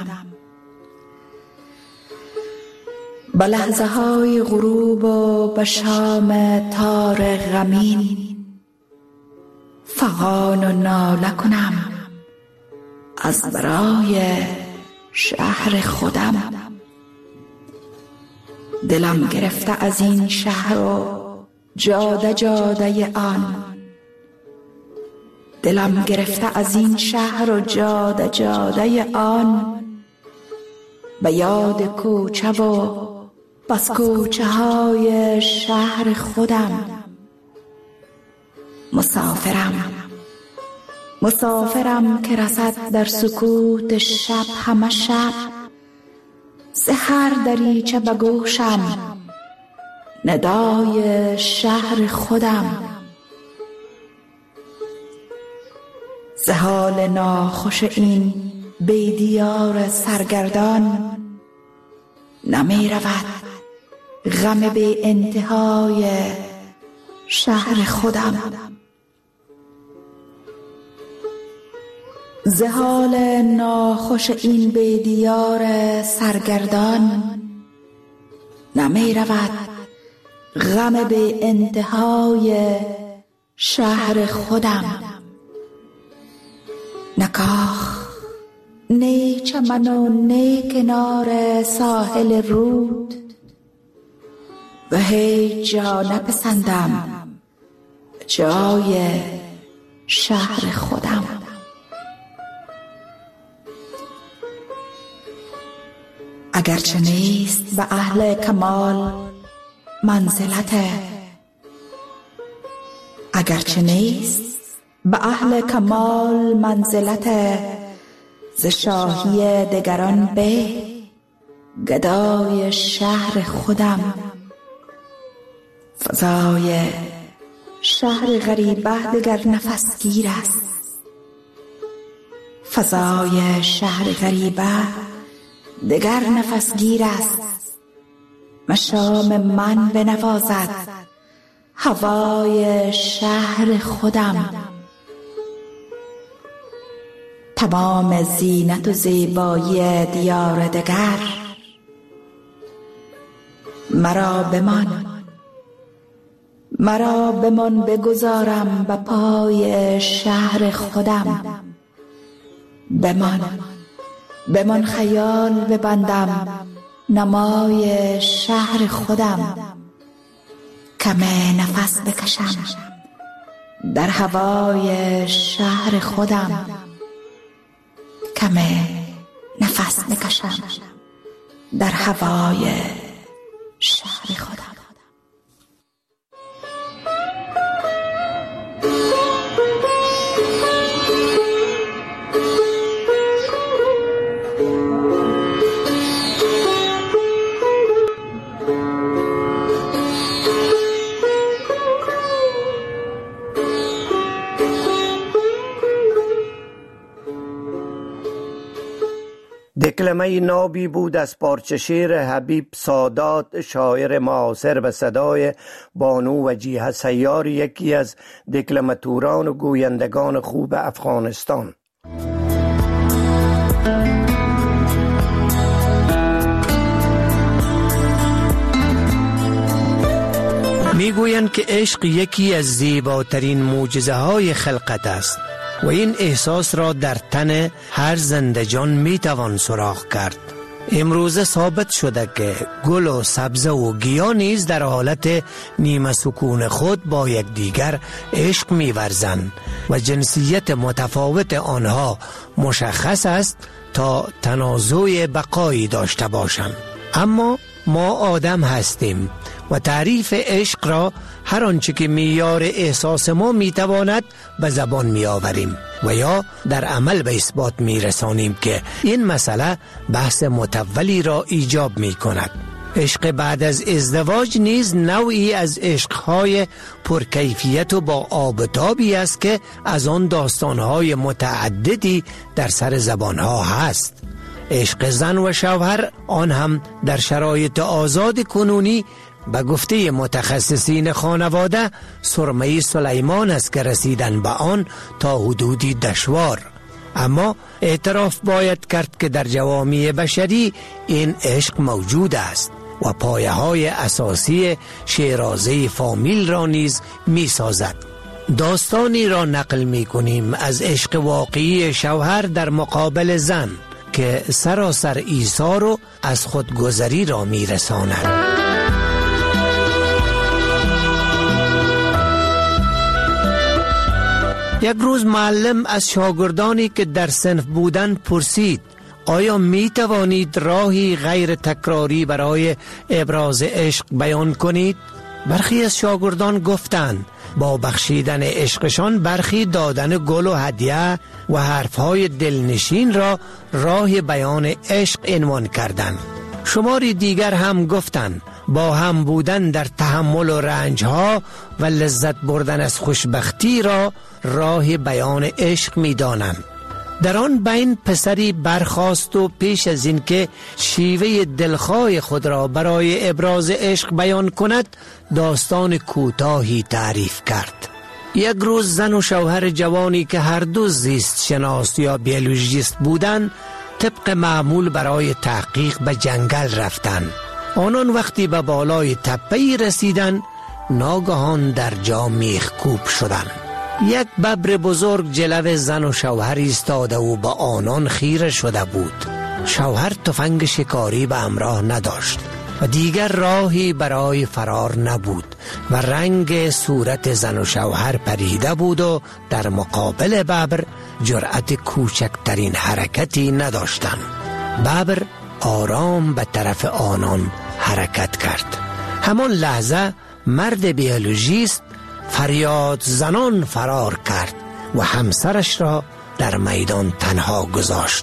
به لحظه های غروب و به شام تار غمین فغان و ناله کنم از برای شهر خودم. دلم گرفته از این شهر و جاده جاده آن. دلم گرفته از این شهر و جاده جاده آن. به یاد کوچه و بس کوچه های شهر خودم. مسافرم که رسد در سکوت شب همه شب. سحر دریچه به گوشم ندای شهر خودم. ز حال ناخوش این بیدیار سرگردان نمی رود غم بی انتهای شهر خودم. ز حال ناخوش این بیدیار سرگردان نمی رود غم بی انتهای شهر خودم. نکاخ نی چمن و نی کنار ساحل رود و هیچ جا نپسندم جای شهر خودم. اگرچه نیست به اهل کمال منزلت، اگرچه نیست به اهل کمال منزلت، ز شاهی دگران به گدای شهر خودم. فضای شهر غریبه دگر نفسگیر است. فضای شهر غریبه دگر نفسگیر است. مشام من بنوازد هوای شهر خودم. تمام زینت و زیبایی دیار دگر مرا بمان بگذارم به پای شهر خودم. بمان خیال ببندم نمای شهر خودم. کمه نفس بکشم در هوای شهر خودم. کمه نفس بکشم در هوای شهر خودم. دکلمه نابی بود از پارچه شعر حبیب سادات، شاعر معاصر به صدای بانو وجیه سیار، یکی از دکلماتوران و گویندگان خوب افغانستان. میگویند که عشق یکی از زیباترین معجزه های خلقت است و این احساس را در تن هر زنده جان میتوان سراغ کرد. امروزه ثابت شده که گل و سبزه و گیاه نیز در حالت نیمه سکون خود با یکدیگر عشق می‌ورزند و جنسیت متفاوت آنها مشخص است تا تنازع بقایی داشته باشند. اما ما آدم هستیم و تعریف عشق را هر آنچه که معیار احساس ما میتواند به زبان میآوریم و یا در عمل به اثبات میرسانیم که این مسئله بحث متولی را ایجاب میکند. عشق بعد از ازدواج نیز نوعی از عشقهای پرکیفیت و با آبتابی است که از آن داستانهای متعددی در سر زبانها هست. عشق زن و شوهر، آن هم در شرایط آزاد کنونی، به گفته متخصصین خانواده سرمه سلیمان است که رسیدن به آن تا حدودی دشوار. اما اعتراف باید کرد که در جوامع بشری این عشق موجود است و پایه های اساسی شیرازه فامیل را نیز می سازد. داستانی را نقل می کنیم از عشق واقعی شوهر در مقابل زن که سراسر ایثار و از خودگذری را می رساند. یک روز معلم از شاگردانی که در صنف بودند پرسید: آیا می توانید راهی غیر تکراری برای ابراز عشق بیان کنید؟ برخی از شاگردان گفتند با بخشیدن عشقشان برخی دادن گل و هدیه و حرفهای دلنشین را راه بیان عشق عنوان کردند. شماری دیگر هم گفتند با هم بودن در تحمل و رنجها و لذت بردن از خوشبختی را راه بیان عشق می دانند. در آن بین پسری برخاست و پیش از این که شیوه دلخواه خود را برای ابراز عشق بیان کند داستان کوتاهی تعریف کرد. یک روز زن و شوهر جوانی که هر دو زیست شناس یا بیولوژیست بودند طبق معمول برای تحقیق به جنگل رفتند. آنان وقتی به بالای تپه‌ای رسیدند ناگهان در جا میخکوب شدند. یک ببر بزرگ جلو زن و شوهر ایستاده و با آنان خیره شده بود. شوهر تفنگ شکاری به همراه نداشت و دیگر راهی برای فرار نبود و رنگ صورت زن و شوهر پریده بود و در مقابل ببر جرأت کوچکترین حرکتی نداشتند. ببر آرام به طرف آنان حرکت کرد. همان لحظه مرد بیولوژیست فریاد زنان فرار کرد و همسرش را در میدان تنها گذاشت.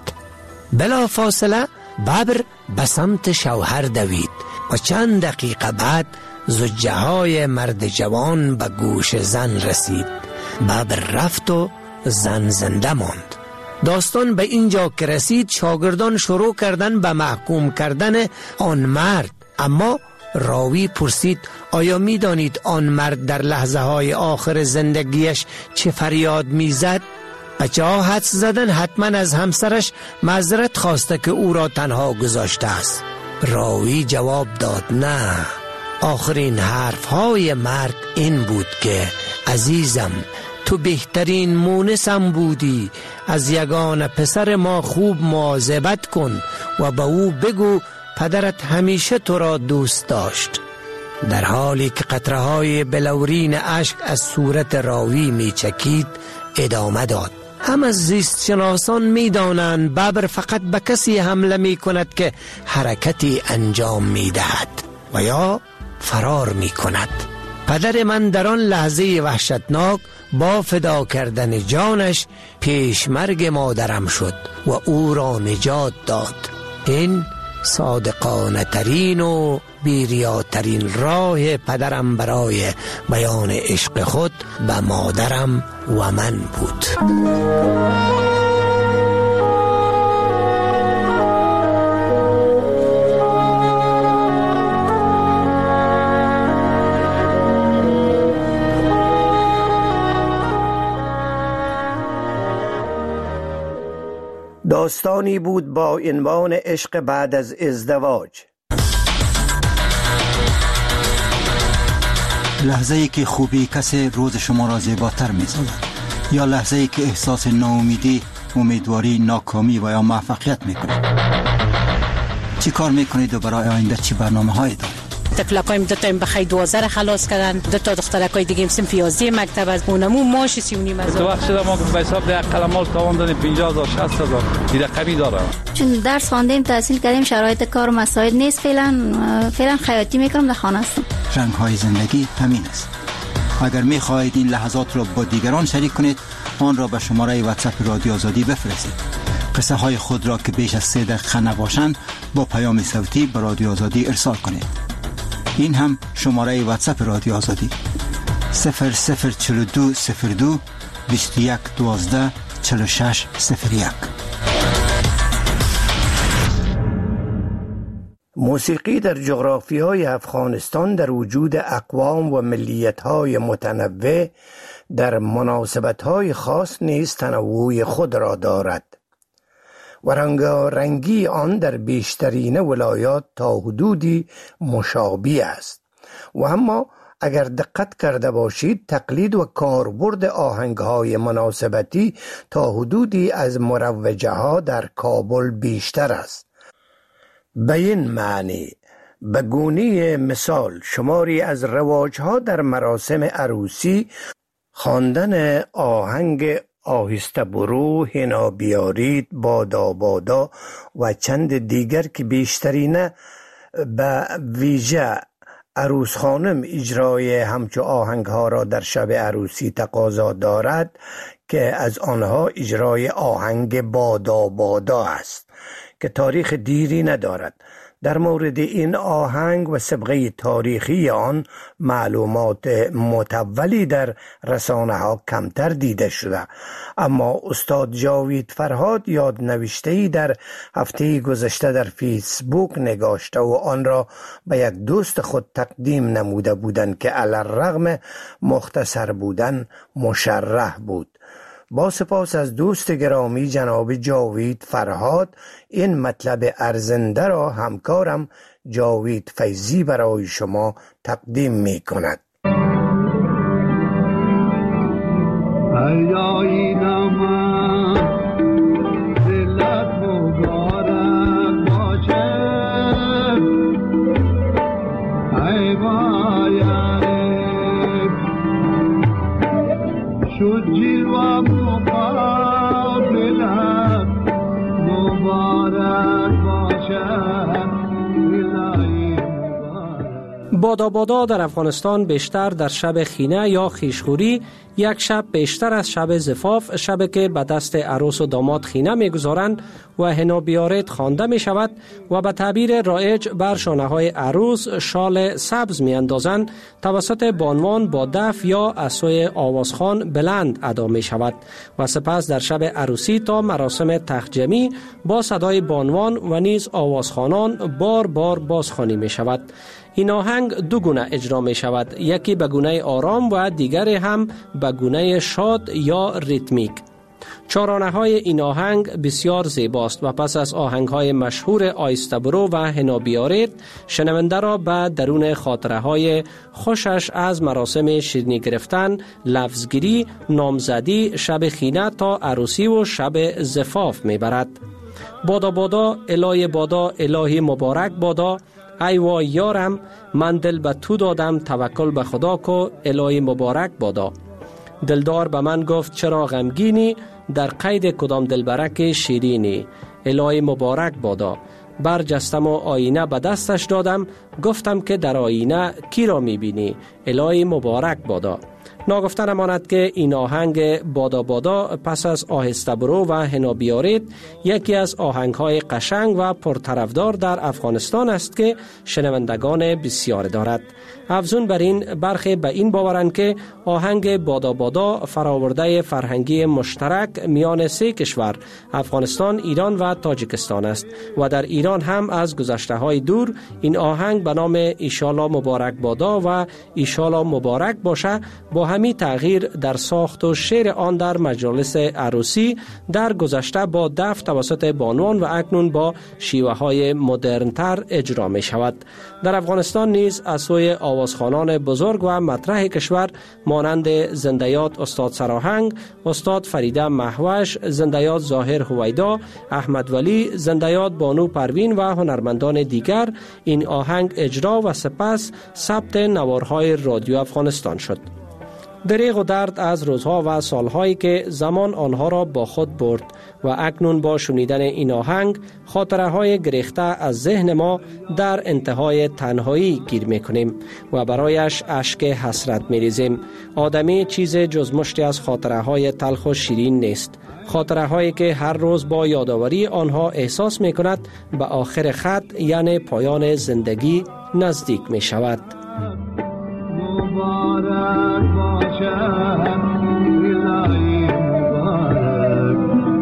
بلا فاصله ببر به سمت شوهر دوید و چند دقیقه بعد زجه های مرد جوان به گوش زن رسید. ببر رفت و زن زنده ماند. داستان به اینجا که رسید شاگردان شروع کردن به محکوم کردن آن مرد، اما راوی پرسید آیا می دانید آن مرد در لحظه های آخر زندگیش چه فریاد می زد؟ بچه‌ها حدس زدن حتما از همسرش معذرت خواسته که او را تنها گذاشته است. راوی جواب داد نه. آخرین حرفهای مرد این بود که عزیزم تو بهترین مونسم بودی، از یگانه پسر ما خوب مواظبت کن و به او بگو پدرت همیشه تو را دوست داشت. در حالی که قطره‌های بلورین اشک از صورت راوی می چکید ادامه داد هم از زیست شناسان می دانند ببر فقط به کسی حمله می کند که حرکتی انجام می دهد و یا فرار می کند. پدر من در آن لحظه وحشتناک با فدا کردن جانش پیش مرگ مادرم شد و او را نجات داد. این صادقانه ترین و بیریاترین راه پدرم برای بیان عشق خود به مادرم و من بود. داستانی بود با عنوان عشق بعد از ازدواج. لحظه‌ای که خوبی کسی روز شما را زیباتر می‌سازد، یا لحظه‌ای که احساس ناامیدی، امیدواری، ناکامی و یا موفقیت می‌کنید. چی کار می‌کنید و برای آینده چی برنامه‌هایی دارید؟ تفلقایم دو تا بخای 12 خلاص کردن، دو تا دخترکای دیگه هم پیازی مکتب از اونمو ماش 3.5 تو وقت شده ما به حساب ده قلمال تاوان دادیم 50,000 60,000 این رقمی داره. چون درس خواندیم تحصیل کردیم شرایط کار و مسائل نیست، فعلا خیاطی میکنم در خانه هستم. رنگ‌های زندگی همین است. اگر می‌خواهید این لحظات را با دیگران شریک کنید آن را به شماره واتساپ رادیو آزادی بفرستید. قصه های خود را که بیش از 3 دقیقه نباشند با پیام صوتی به رادیو آزادی ارسال کنید. این هم شماره واتساپ رادیو آزادی 004202 21 12 46 01. موسیقی در جغرافیای افغانستان در وجود اقوام و ملیت‌های متنوع در مناسبت‌های خاص نیز تنوع خود را دارد و رنگارنگی آن در بیشترین ولایات تا حدودی مشابه است. و اما اگر دقت کرده باشید تقلید و کاربرد آهنگ‌های مناسبتی تا حدودی از مروجه ها در کابل بیشتر است. به این معنی به گونه مثال شماری از رواج‌ها در مراسم عروسی خواندن آهنگ آهسته برو، هنا بیارید، بادا بادا و چند دیگر که بیشترین به ویژه عروس خانم اجرای همچو آهنگ ها را در شب عروسی تقاضا دارد که از آنها اجرای آهنگ بادا بادا است که تاریخ دیری ندارد. در مورد این آهنگ و سابقه تاریخی آن معلومات متولی در رسانه ها کمتر دیده شده، اما استاد جاوید فرهاد یادنوشته‌ای در هفته گذشته در فیسبوک نگاشته و آن را به یک دوست خود تقدیم نموده بودند که علی‌الرغم مختصر بودن مشرح بود. با سپاس از دوست گرامی جناب جاوید فرهاد، این مطلب ارزنده را همکارم جاوید فیضی برای شما تقدیم می کند. بادا بادا در افغانستان بیشتر در شب خینه یا خیشخوری یک شب بیشتر از شب زفاف، شب که به دست عروس و داماد خینه میگذارند و حنا بیارید خوانده می شود و به تعبیر رایج بر شانه های عروس شال سبز می اندازند، توسط بانوان با دف یا عصای آوازخوان بلند ادا می شود و سپس در شب عروسی تا مراسم تخجمی با صدای بانوان و نیز آوازخوانان بار بار بازخوانی می شود. این آهنگ دو گونه اجرا می شود، یکی به گونه آرام و دیگری هم به گونه شاد یا ریتمیک. چارانه های این آهنگ بسیار زیباست و پس از آهنگ های مشهور آیسته برو و حنا بیارید، شنونده را به درون خاطره های خوشش از مراسم شیرینی گرفتن، لفظگیری، نامزدی، شب خینه تا عروسی و شب زفاف می برد. بادا بادا الهی بادا، الهی مبارک بادا، ای وای یارم من دل به تو دادم، توکل به خدا کو، الهی مبارک بادا. دلدار به من گفت چرا غمگینی، در قید کدام دلبرک شیرینی، الهی مبارک بادا. برجستم و آینه به دستش دادم، گفتم که در آینه کی را میبینی، الهی مبارک بادا. ناگفته نماند که این آهنگ بادا بادا پس از آهسته برو و حنا بیارید یکی از آهنگ‌های قشنگ و پرطرفدار در افغانستان است که شنوندگان بسیار دارد. افزون بر این برخی به این باورند که آهنگ بادا بادا فراورده فرهنگی مشترک میان سه کشور افغانستان، ایران و تاجیکستان است و در ایران هم از گذشته‌های دور این آهنگ به نام ایشالا مبارک بادا و ایشالا مبارک باشه با همین تغییر در ساخت و شعر آن در مجالس عروسی در گذشته با دف توسط بانوان و اکنون با شیوه های مدرن تر اجرا می شود. در افغانستان نیز از سوی آوازخوانان بزرگ و مطرح کشور مانند زنده‌یاد استاد سراهنگ، استاد فریده مهوش، زنده‌یاد ظاهر هویدا، احمد ولی، زنده‌یاد بانو پروین و هنرمندان دیگر این آهنگ اجرا و سپس ثبت نوارهای رادیو افغانستان شد. دریغ و درد از روزها و سالهایی که زمان آنها را با خود برد و اکنون با شنیدن این آهنگ خاطره های گریخته از ذهن ما در انتهای تنهایی گیر میکنیم و برایش اشک حسرت میریزیم. آدمی چیز جز مشتی از خاطره های تلخ و شیرین نیست، خاطره هایی که هر روز با یادآوری آنها احساس میکند به آخر خط یعنی پایان زندگی نزدیک می شود. مبارک باشد الهی مبارک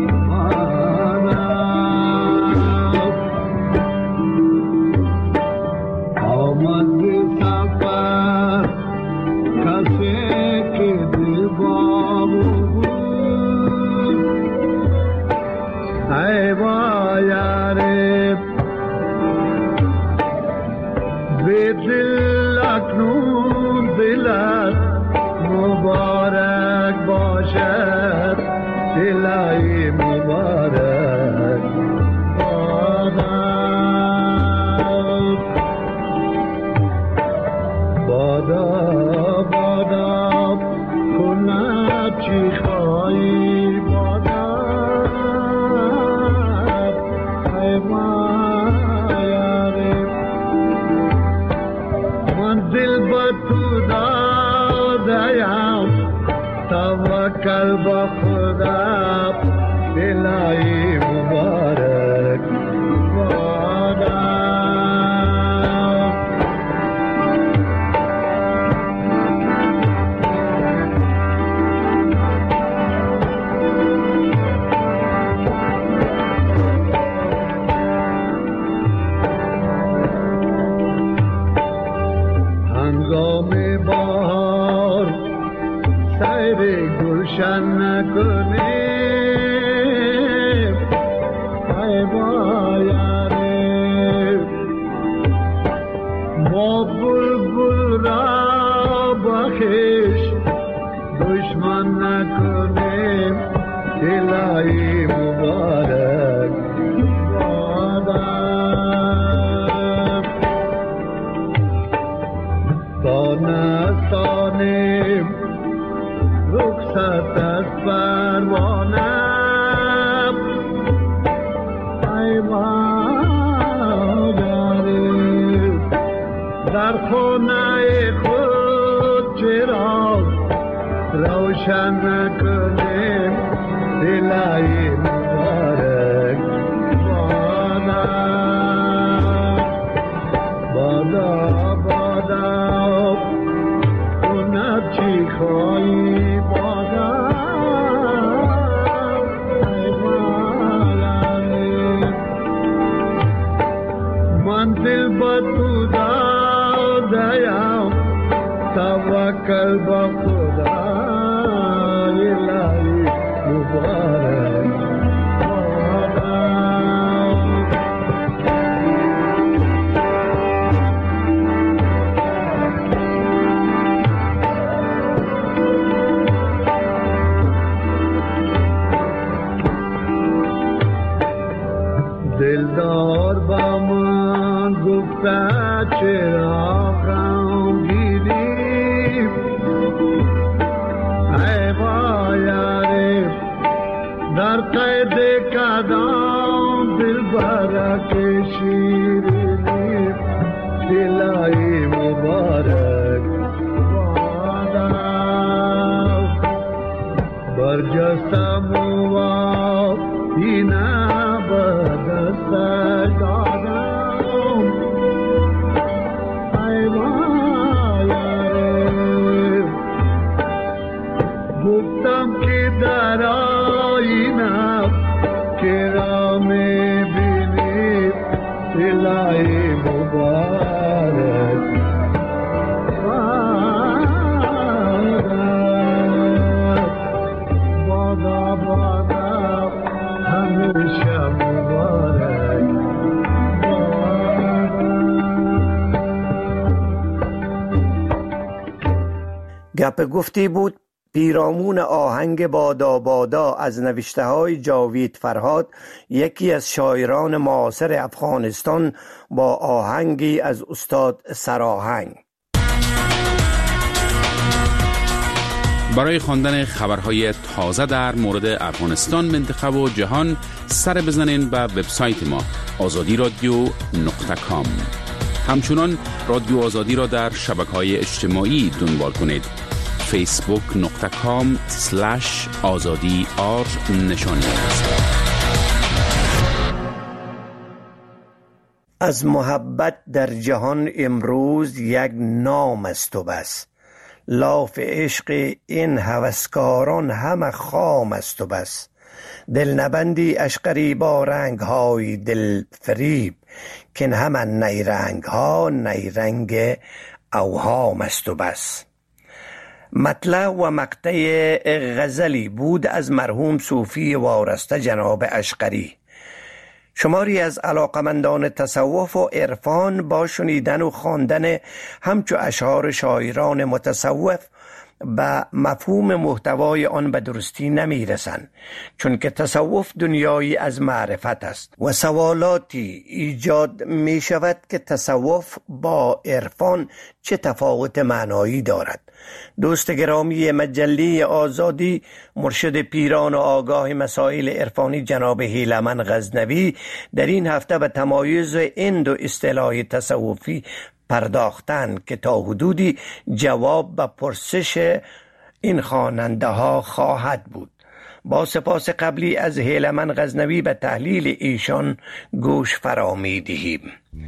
آمد به سفر کسی که دل بابو بود ای بایاره به دل اکنون دلت مبارک باشد الهی مبارک بادا بادا کند چی خواهی بادا ای مایاره من دل با تو دادیم توکل با خدا الهی مبارک بادا هنگام بهار سیر گلشن به تو دادیم توکل به خدا الهی مبارک دلدار با من گفته چرا غمگینی ای وای در قید کدام دلبر شیرینی الهی مبارک برجستم و اینا بدست دادم ای وای گفتم که در آینه چرا میبینی الهی مبارک بادا بادا همیشه مبارک گپ گفتی بود پیرامون آهنگ بادا بادا از نوشته های جاوید فرهاد، یکی از شاعران معاصر افغانستان، با آهنگی از استاد سراهنگ. برای خواندن خبرهای تازه در مورد افغانستان، منطقه و جهان سر بزنین به وبسایت ما azadi.radio.com. همچنان رادیو آزادی را در شبکه‌های اجتماعی دنبال کنید. facebook.com/azadi_r نشانی است. از محبت در جهان امروز یک نام است و بس، لاف عشق این هوسکاران همه خام است و بس. دلنبندی اشقری با رنگ های دل فریب، که همه نیرنگ ها نیرنگ اوهام است و بس. مطلع و مقطع غزلی بود از مرحوم صوفی وارسته جناب اشقری. شماری از علاقمندان تصوف و عرفان با شنیدن و خواندن همچو اشعار شاعران متصوف به مفهوم محتوای آن به درستی نمی رسند، چون که تصوف دنیایی از معرفت است و سوالاتی ایجاد می شود که تصوف با عرفان چه تفاوت معنایی دارد. دوست گرامی مجله آزادی، مرشد پیران و آگاه مسائل عرفانی جناب هیلمن غزنوی در این هفته به تمایز این دو اصطلاح تصوفی پرداختن که تا حدودی جواب به پرسش این خواننده ها خواهد بود. با سپاس قبلی از هیلمن غزنوی به تحلیل ایشان گوش فرا می دهیم.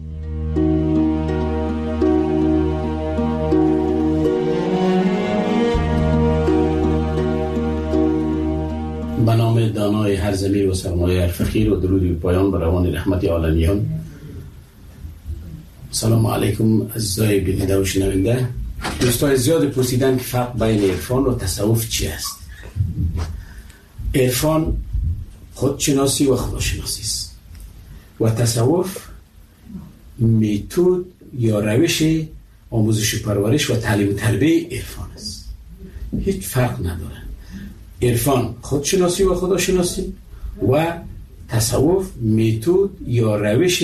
به نام دانای هر ضمیر و سرمایه هر فقیر و درودی پایان بر روان رحمت عالمیان. سلام علیکم عزیزای بیننده و شنونده. دوستای زیاد پرسیدن که فرق بین عرفان و تصوف چی است. عرفان خودشناسی و خداشناسی است و تصوف میتود یا روش آموزش پرورش و تعلیم و تربیه عرفان است. هیچ فرق نداره. عرفان خودشناسی و خداشناسی و تصوف میتود یا روش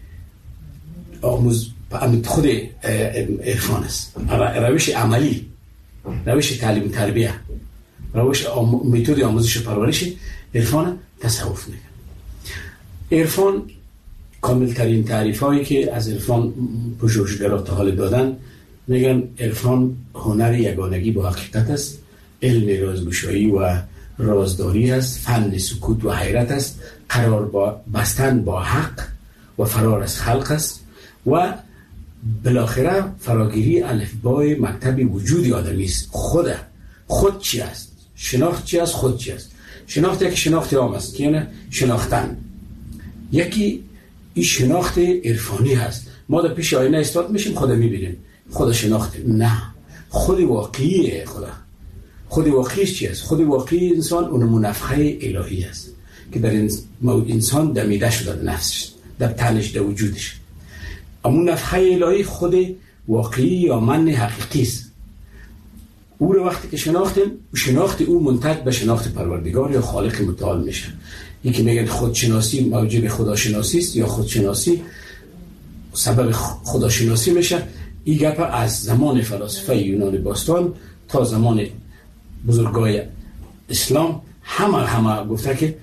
خود عرفان است، روش عملی، روش تعلیم تربیه، روش متد آموزش پرورش عرفان تصوف میگن. عرفان کامل ترین تعریف هایی که از عرفان پژوهشگران تا حال دادن، میگن عرفان هنر یگانگی با حقیقت است، علم رازگشایی و رازداری است، فن سکوت و حیرت است، قرار با بستن با حق و فرار از خلق است و بالاخره فراگیری الفبای مکتب وجود آدمی است. خود چی است؟ شناخت چی است؟ خود چی است؟ شناخت یکی شناخت عام است که یعنی شناختن، یکی این شناخت عرفانی هست ما در پیش آینه استاد میشیم، خدا میبینیم، خدا شناختیم. نه، خود واقعیه خدا. خود واقعیش چی است؟ خود واقعی انسان اون نفخه الهی است که در انسان دمیده شده، در نفسش، در تنش، در وجودش. اما نفخه الهی خود واقعی یا من حقیقی است. او رو وقتی که شناختیم، شناخت او منتج به شناخت پروردگار یا خالق متعال میشه. یکی میگن خودشناسی موجب خداشناسی است یا خودشناسی سبب خداشناسی میشه. این گپ از زمان فلاسفه یونان باستان تا زمان بزرگای اسلام همه گفته که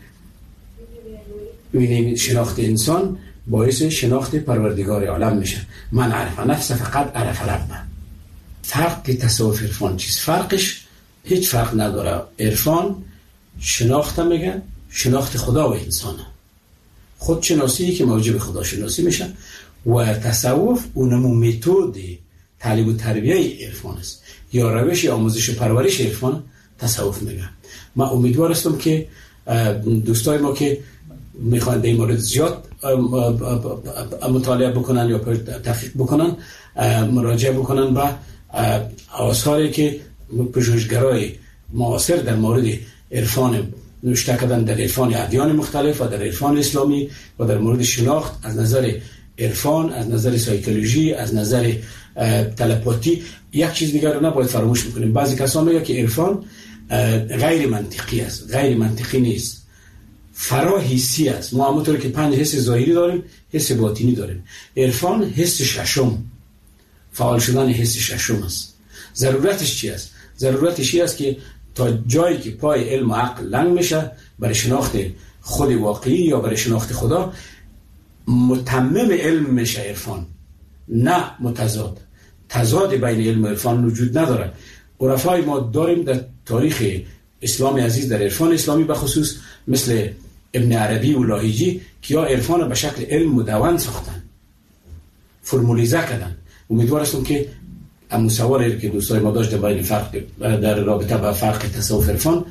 شناخت انسان باعث شناخت پروردگار عالم میشه. من عرف نفس فقط عرف ربه. فرق تصوف عرفان چیست؟ فرقش هیچ فرق نداره. عرفان شناخت میگن شناخت خدا و انسانه، خودشناسی که موجب خداشناسی میشه، و تصوف اونمو متد تعلیم و تربیه عرفان است یا روش آموزش و پرورش عرفان تصوف میگن. من امیدوار هستم که دوستای ما که میخوان در این مورد زیاد مطالعه بکنن یا تحقیق بکنن، مراجعه بکنن به آثاری که پژوهشگرای معاصر در مورد عرفان نوشته کردن، در عرفان ادیان مختلف و در عرفان اسلامی و در مورد شناخت از نظر عرفان، از نظر سایکولوژی، از نظر تلپاتی. یک چیز دیگر رو نباید فراموش میکنیم. بعضی کسان میگن که عرفان غیر منطقی است. غیر منطقی نیست، فرا حسی است. ما همونطور که 5 حس ظاهری داریم، حس باطنی داریم. عرفان حس ششم، فعال شدن حس ششم است. ضرورتش چی است؟ ضرورتش این است که تا جایی که پای علم و عقل لنگ میشه برای شناخت خود واقعی یا برای شناخت خدا، متمم علم میشه عرفان، نه متضاد. تضاد بین علم و عرفان وجود نداره. عرفای ما داریم در تاریخ اسلام عزیز، در عرفان اسلامی به خصوص، مثل ابن عربی و لاهیجی که یا عرفان به شکل علم مدون ساختن، فرمولیزه کردن. امیدوار هستم که اما سوالی که دوستای ما داشت بین فرق در رابطه با فرق تصوف عرفان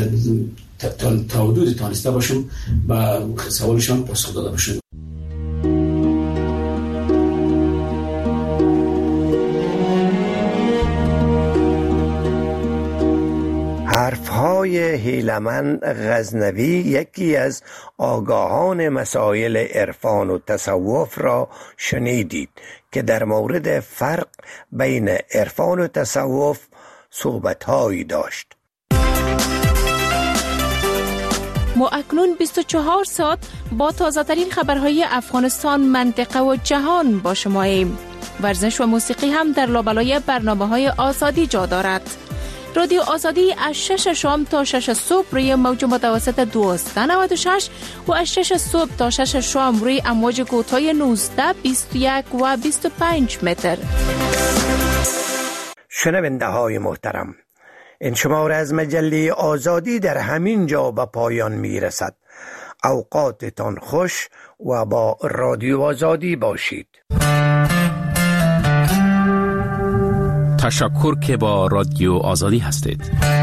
تا حدود تانسته باشم با سوالشان پاسخ داده باشم. حرفهای هیلمن غزنوی یکی از آگاهان مسائل عرفان و تصوف را شنیدید که در مورد فرق بین عرفان و تصوف صحبت‌هایی داشت. ما اکنون 24 ساعت با تازه‌ترین خبرهای افغانستان، منطقه و جهان با شماییم. ورزش و موسیقی هم در لابلای برنامه‌های آزادی جا دارد. رادیو آزادی از 6 شام تا 6 صبح روی موج متوسط 1296 و از 6 صبح تا 6 شام روی امواج کوتاه 19، 21 و 25 متر. شنونده های محترم، این شماره از مجله آزادی در همین جا به پایان می رسد. اوقاتتان خوش و با رادیو آزادی باشید. تشکر که با رادیو آزادی هستید.